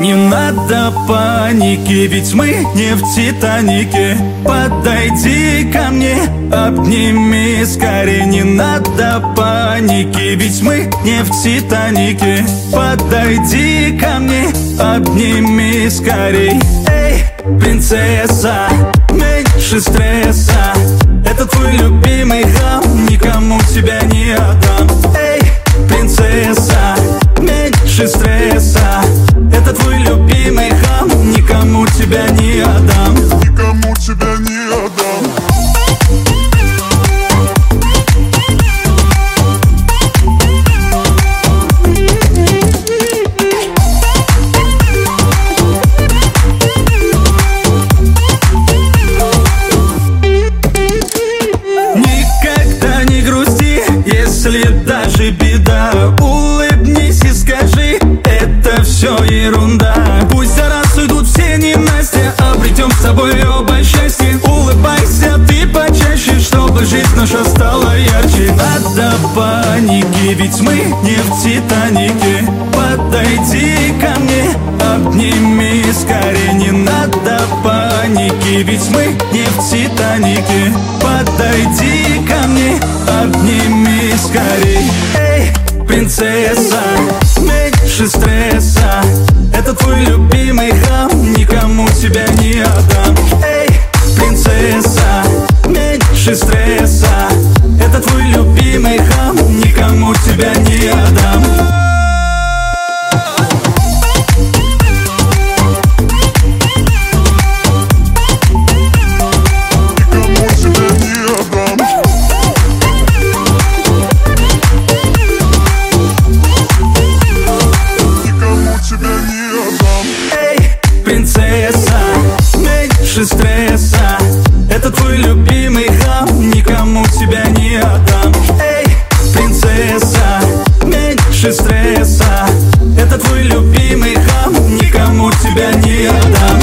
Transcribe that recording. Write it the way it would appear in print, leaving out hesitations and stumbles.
Не надо паники, ведь мы не в Титанике. Подойди ко мне, обними скорее. Не надо паники, ведь мы не в Титанике. Подойди ко мне, обними скорей. Эй, принцесса, меньше стресса. Это твой любимый хам, никому тебя не отдам. Эй, принцесса, меньше стресса. Это твой любимый хам, никому тебя не отдам. Никому тебя не отдам. Никогда не грусти, если даже беда. Улыбнись и скажи, это все ерунда. Пусть за раз уйдут все ненастья, обретем с тобой оба счастье. Улыбайся ты почаще, чтобы жизнь наша стала ярче. Надо паники, ведь мы не в Титанике. Подойди ко мне, обними скорее. Не надо паники, ведь мы не в Титанике. Подойди ко мне, обними скорей. Эй, принцесса, меньше стресса. Это твой любимый хам, никому тебя не отдам. Эй, принцесса, меньше стресса. Это твой любимый хам, никому тебя не отдам. Принцесса, меньше стресса. Это твой любимый хам, никому тебя не отдам. Эй, принцесса, меньше стресса. Это твой любимый хам, никому тебя не отдам.